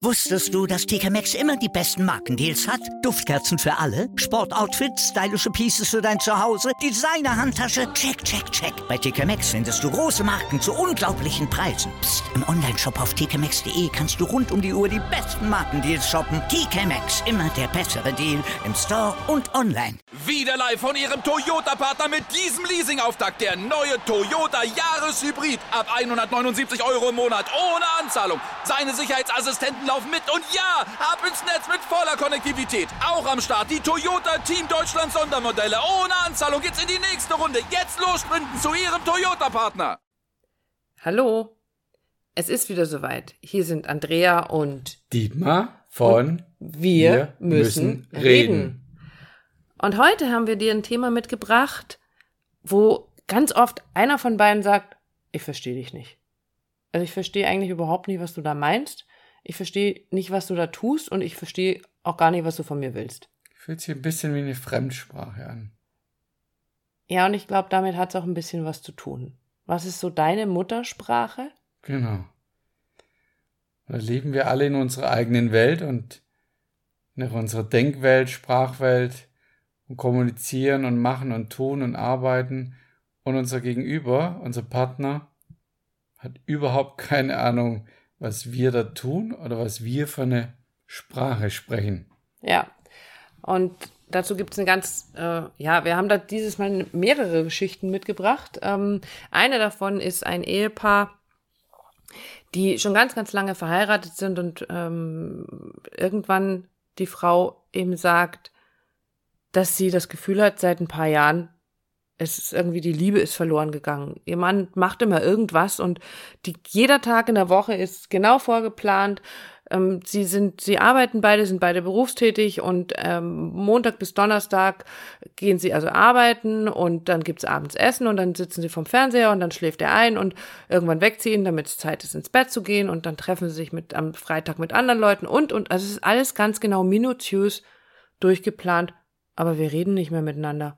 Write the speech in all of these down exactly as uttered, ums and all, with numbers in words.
Wusstest du, dass T K Maxx immer die besten Markendeals hat? Duftkerzen für alle, Sportoutfits, stylische Pieces für dein Zuhause, Designer-Handtasche, check, check, check. Bei T K Maxx findest du große Marken zu unglaublichen Preisen. Psst. Im Onlineshop auf t k maxx punkt d e kannst du rund um die Uhr die besten Markendeals shoppen. T K Maxx, immer der bessere Deal im Store und online. Wieder live von Ihrem Toyota-Partner mit diesem Leasing-Auftakt. Der neue Toyota Jahreshybrid. Ab hundertneunundsiebzig Euro im Monat ohne Anzahlung. Seine Sicherheitsassistenten laufen mit und ja, ab ins Netz mit voller Konnektivität. Auch am Start die Toyota Team Deutschland Sondermodelle. Ohne Anzahlung geht's in die nächste Runde. Jetzt los sprinten zu Ihrem Toyota-Partner. Hallo, es ist wieder soweit. Hier sind Andrea und Dietmar von und Wir, wir müssen, müssen reden. reden. Und heute haben wir dir ein Thema mitgebracht, wo ganz oft einer von beiden sagt, ich verstehe dich nicht. Also ich verstehe eigentlich überhaupt nicht, was du da meinst. Ich verstehe nicht, was du da tust und ich verstehe auch gar nicht, was du von mir willst. Fühlt sich ein bisschen wie eine Fremdsprache an. Ja, und ich glaube, damit hat es auch ein bisschen was zu tun. Was ist so deine Muttersprache? Genau. Da leben wir alle in unserer eigenen Welt und in unserer Denkwelt, Sprachwelt und kommunizieren und machen und tun und arbeiten. Und unser Gegenüber, unser Partner, hat überhaupt keine Ahnung, was wir da tun oder was wir für eine Sprache sprechen. Ja, und dazu gibt es eine ganz, äh, ja, wir haben da dieses Mal mehrere Geschichten mitgebracht. Ähm, eine davon ist ein Ehepaar, die schon ganz, ganz lange verheiratet sind und ähm, irgendwann die Frau eben sagt, dass sie das Gefühl hat, seit ein paar Jahren, es ist irgendwie, die Liebe ist verloren gegangen. Ihr Mann macht immer irgendwas und die, jeder Tag in der Woche ist genau vorgeplant. Ähm, sie sind, sie arbeiten beide, sind beide berufstätig und ähm, Montag bis Donnerstag gehen sie also arbeiten und dann gibt's abends Essen und dann sitzen sie vorm Fernseher und dann schläft er ein und irgendwann weckt sie ihn, damit es Zeit ist, ins Bett zu gehen und dann treffen sie sich mit am Freitag mit anderen Leuten und, und, also es ist alles ganz genau minutiös durchgeplant, aber wir reden nicht mehr miteinander.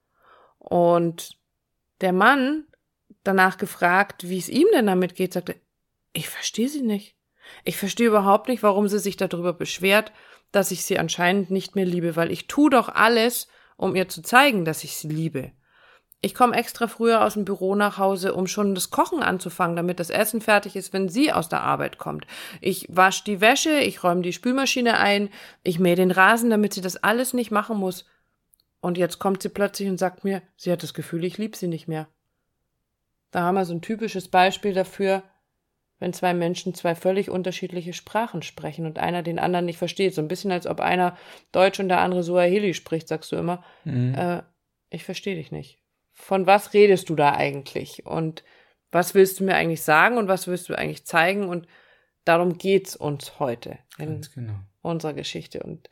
Und der Mann, danach gefragt, wie es ihm denn damit geht, sagte, ich verstehe sie nicht. Ich verstehe überhaupt nicht, warum sie sich darüber beschwert, dass ich sie anscheinend nicht mehr liebe, weil ich tue doch alles, um ihr zu zeigen, dass ich sie liebe. Ich komme extra früher aus dem Büro nach Hause, um schon das Kochen anzufangen, damit das Essen fertig ist, wenn sie aus der Arbeit kommt. Ich wasche die Wäsche, ich räume die Spülmaschine ein, ich mähe den Rasen, damit sie das alles nicht machen muss. Und jetzt kommt sie plötzlich und sagt mir, sie hat das Gefühl, ich liebe sie nicht mehr. Da haben wir so ein typisches Beispiel dafür, wenn zwei Menschen zwei völlig unterschiedliche Sprachen sprechen und einer den anderen nicht versteht. So ein bisschen, als ob einer Deutsch und der andere Suaheli spricht, sagst du immer. Mhm. Äh, ich verstehe dich nicht. Von was redest du da eigentlich? Und was willst du mir eigentlich sagen und was willst du eigentlich zeigen? Und darum geht's uns heute in Ganz genau. unserer Geschichte. Und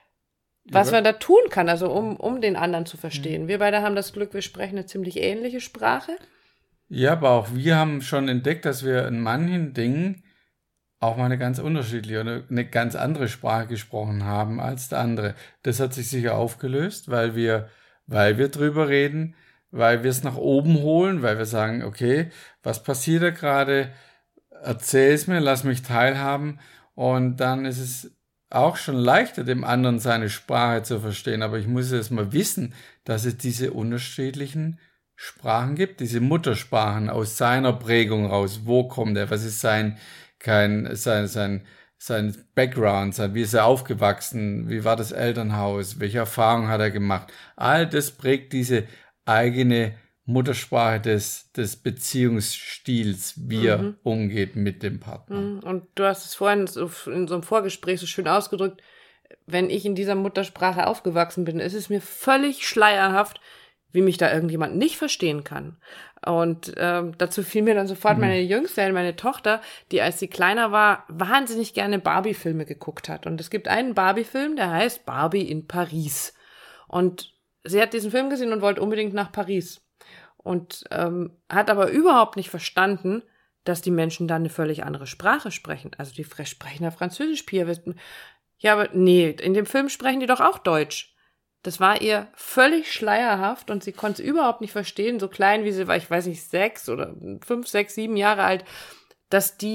was man da tun kann, also um, um den anderen zu verstehen. Mhm. Wir beide haben das Glück, wir sprechen eine ziemlich ähnliche Sprache. Ja, aber auch wir haben schon entdeckt, dass wir in manchen Dingen auch mal eine ganz unterschiedliche oder eine ganz andere Sprache gesprochen haben als der andere. Das hat sich sicher aufgelöst, weil wir, weil wir drüber reden, weil wir es nach oben holen, weil wir sagen, okay, was passiert da gerade? Erzähl es mir, lass mich teilhaben. Und dann ist es auch schon leichter, dem anderen seine Sprache zu verstehen. Aber ich muss erst mal wissen, dass es diese unterschiedlichen Sprachen gibt, diese Muttersprachen aus seiner Prägung raus. Wo kommt er? Was ist sein, kein, sein, sein, sein Background? Sein, wie ist er aufgewachsen? Wie war das Elternhaus? Welche Erfahrungen hat er gemacht? All das prägt diese eigene Muttersprache des, des Beziehungsstils, wie er mhm. umgeht mit dem Partner. Und du hast es vorhin so in so einem Vorgespräch so schön ausgedrückt, wenn ich in dieser Muttersprache aufgewachsen bin, ist es mir völlig schleierhaft, wie mich da irgendjemand nicht verstehen kann. Und ähm, dazu fiel mir dann sofort mhm. meine Jüngste, meine Tochter, die, als sie kleiner war, wahnsinnig gerne Barbie-Filme geguckt hat. Und es gibt einen Barbie-Film, der heißt Barbie in Paris. Und sie hat diesen Film gesehen und wollte unbedingt nach Paris. Und ähm, hat aber überhaupt nicht verstanden, dass die Menschen da eine völlig andere Sprache sprechen. Also die sprechen ja Französisch, Pia. Ja, aber nee, in dem Film sprechen die doch auch Deutsch. Das war ihr völlig schleierhaft und sie konnte es überhaupt nicht verstehen, so klein wie sie war, ich weiß nicht, sechs oder fünf, sechs, sieben Jahre alt, dass die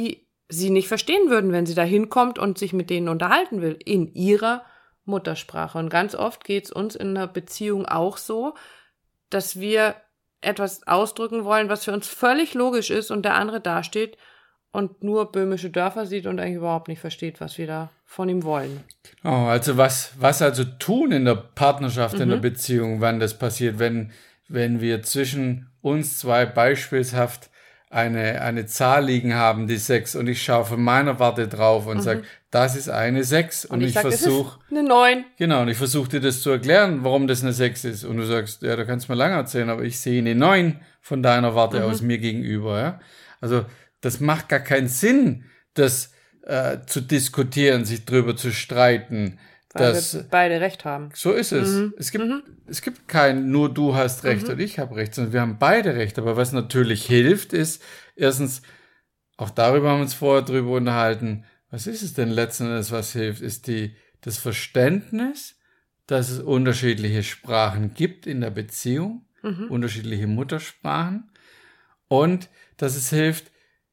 sie nicht verstehen würden, wenn sie da hinkommt und sich mit denen unterhalten will, in ihrer Muttersprache. Und ganz oft geht es uns in einer Beziehung auch so, dass wir etwas ausdrücken wollen, was für uns völlig logisch ist und der andere dasteht und nur böhmische Dörfer sieht und eigentlich überhaupt nicht versteht, was wir da von ihm wollen. Oh, also was, was also tun in der Partnerschaft, Mhm. in der Beziehung, wann das passiert, wenn, wenn wir zwischen uns zwei beispielshaft eine, eine Zahl liegen haben, die sechs, und ich schaue von meiner Warte drauf und sage, das ist eine sechs, und, Und ich, ich sag, es versuche, ist eine neun. genau, und ich versuche dir das zu erklären, warum das eine sechs ist, und du sagst, ja, da kannst du mir lange erzählen, aber ich sehe eine neun von deiner Warte aus mir gegenüber, ja. Also, das macht gar keinen Sinn, das äh, zu diskutieren, sich drüber zu streiten, Weil dass, wir beide recht haben. so ist es. Es gibt, es gibt kein, nur du hast recht und ich habe recht, sondern wir haben beide recht. Aber was natürlich hilft, ist, erstens, auch darüber haben wir uns vorher drüber unterhalten, was ist es denn letzten Endes, was hilft, ist die, das Verständnis, dass es unterschiedliche Sprachen gibt in der Beziehung, unterschiedliche Muttersprachen, und dass es hilft,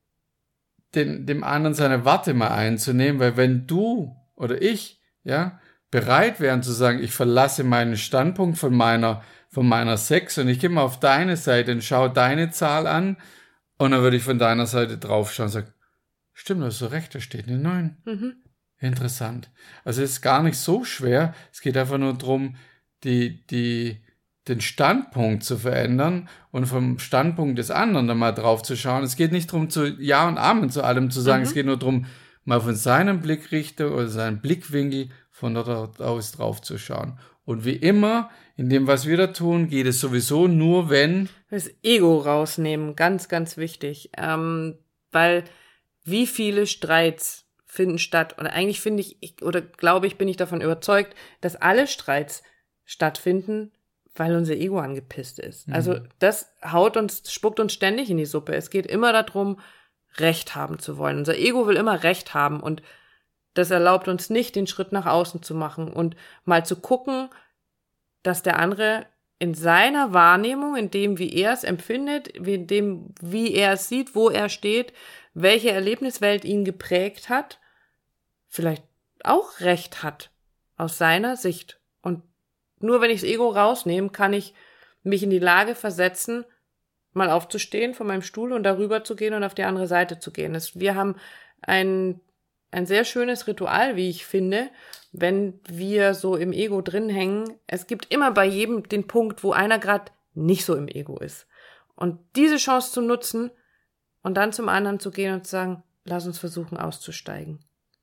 den, dem anderen seine Warte mal einzunehmen, weil wenn du oder ich, ja, bereit wären zu sagen, ich verlasse meinen Standpunkt von meiner, von meiner sechs und ich gehe mal auf deine Seite und schaue deine Zahl an, und dann würde ich von deiner Seite draufschauen und sagen, stimmt, du hast so recht, da steht eine neun. Mhm. Interessant. Also es ist gar nicht so schwer, es geht einfach nur darum, die, die, den Standpunkt zu verändern und vom Standpunkt des anderen dann mal drauf zu schauen. Es geht nicht darum, zu Ja und Amen zu allem zu sagen, Mhm. es geht nur darum, mal von seinem Blickrichtung oder seinem Blickwinkel von dort aus drauf zu schauen. Und wie immer, in dem, was wir da tun, geht es sowieso nur, wenn... Das Ego rausnehmen, ganz, ganz wichtig. Ähm, weil wie viele Streits finden statt, oder eigentlich finde ich, ich, oder glaube ich, bin ich davon überzeugt, dass alle Streits stattfinden, weil unser Ego angepisst ist. Mhm. Also das haut uns, spuckt uns ständig in die Suppe. Es geht immer darum, Recht haben zu wollen. Unser Ego will immer Recht haben, und das erlaubt uns nicht, den Schritt nach außen zu machen und mal zu gucken, dass der andere in seiner Wahrnehmung, in dem, wie er es empfindet, in dem, wie er es sieht, wo er steht, welche Erlebniswelt ihn geprägt hat, vielleicht auch Recht hat aus seiner Sicht. Und nur wenn ich das Ego rausnehme, kann ich mich in die Lage versetzen, mal aufzustehen von meinem Stuhl und darüber zu gehen und auf die andere Seite zu gehen. Das, wir haben ein, ein sehr schönes Ritual, wie ich finde, wenn wir so im Ego drin hängen. Es gibt immer bei jedem den Punkt, wo einer gerade nicht so im Ego ist. Und diese Chance zu nutzen und dann zum anderen zu gehen und zu sagen, lass uns versuchen auszusteigen.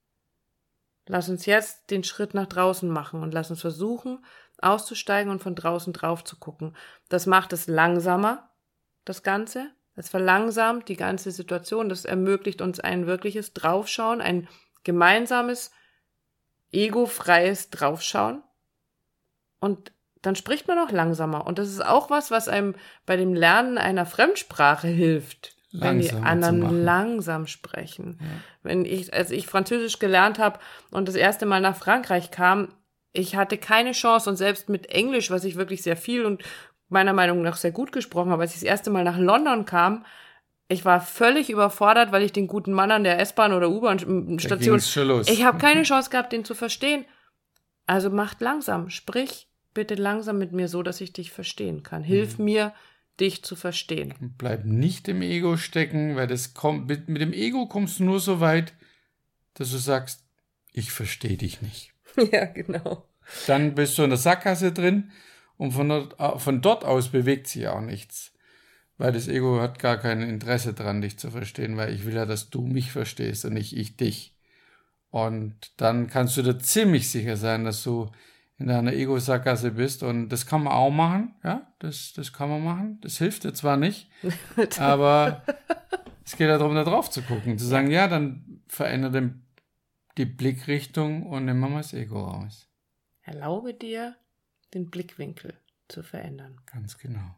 Lass uns jetzt den Schritt nach draußen machen und lass uns versuchen auszusteigen und von draußen drauf zu gucken. Das macht es langsamer, das Ganze. Es verlangsamt die ganze Situation. Das ermöglicht uns ein wirkliches Draufschauen, ein gemeinsames, egofreies Draufschauen. Und dann spricht man auch langsamer. Und das ist auch was, was einem bei dem Lernen einer Fremdsprache hilft. Wenn die Langsamer anderen zu machen. langsam sprechen. Ja. Wenn ich, als ich Französisch gelernt habe und das erste Mal nach Frankreich kam, ich hatte keine Chance, und selbst mit Englisch, was ich wirklich sehr viel und meiner Meinung nach sehr gut gesprochen habe, als ich das erste Mal nach London kam, ich war völlig überfordert, weil ich den guten Mann an der S-Bahn oder U-Bahn-Station, ging's schon los. ich habe keine Chance gehabt, den zu verstehen. Also macht langsam, sprich bitte langsam mit mir so, dass ich dich verstehen kann. Hilf Mhm. mir, dich zu verstehen. Bleib nicht im Ego stecken, weil das kommt, mit, mit dem Ego kommst du nur so weit, dass du sagst, ich verstehe dich nicht. Ja, genau. Dann bist du in der Sackgasse drin und von dort, von dort aus bewegt sich auch nichts. Weil das Ego hat gar kein Interesse dran, dich zu verstehen, weil ich will ja, dass du mich verstehst und nicht ich dich. Und dann kannst du dir ziemlich sicher sein, dass du in deiner Ego-Sackgasse bist, und das kann man auch machen, ja, das, das kann man machen. Das hilft dir zwar nicht, aber es geht ja darum, da drauf zu gucken, zu sagen, ja, dann verändere den, die Blickrichtung und nimm mal das Ego raus. Erlaube dir, den Blickwinkel zu verändern. Ganz genau.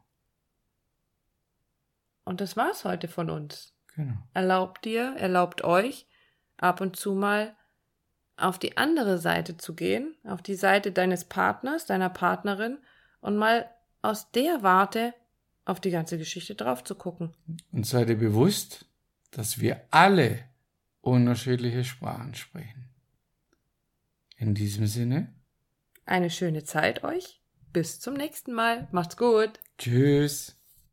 Und das war's heute von uns. Genau. Erlaubt dir, erlaubt euch, ab und zu mal auf die andere Seite zu gehen, auf die Seite deines Partners, deiner Partnerin, und mal aus der Warte auf die ganze Geschichte drauf zu gucken. Und sei dir bewusst, dass wir alle unterschiedliche Sprachen sprechen. In diesem Sinne. Eine schöne Zeit euch. Bis zum nächsten Mal. Macht's gut. Tschüss.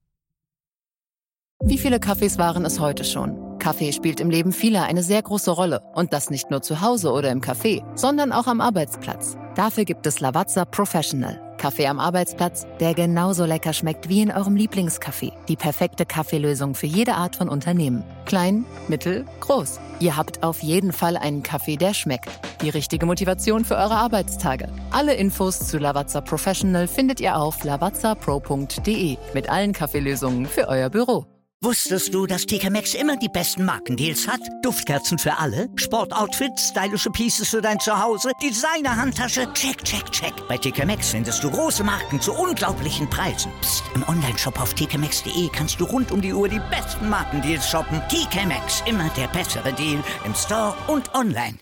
Wie viele Kaffees waren es heute schon? Kaffee spielt im Leben vieler eine sehr große Rolle. Und das nicht nur zu Hause oder im Café, sondern auch am Arbeitsplatz. Dafür gibt es Lavazza Professional. Kaffee am Arbeitsplatz, der genauso lecker schmeckt wie in eurem Lieblingscafé. Die perfekte Kaffeelösung für jede Art von Unternehmen. Klein, mittel, groß. Ihr habt auf jeden Fall einen Kaffee, der schmeckt. Die richtige Motivation für eure Arbeitstage. Alle Infos zu Lavazza Professional findet ihr auf lavazza pro punkt de mit allen Kaffeelösungen für euer Büro. Wusstest du, dass T K Maxx immer die besten Markendeals hat? Duftkerzen für alle, Sportoutfits, stylische Pieces für dein Zuhause, Designer-Handtasche, check, check, check. Bei T K Maxx findest du große Marken zu unglaublichen Preisen. Psst. Im Onlineshop auf t k maxx punkt de kannst du rund um die Uhr die besten Markendeals shoppen. T K Maxx, immer der bessere Deal im Store und online.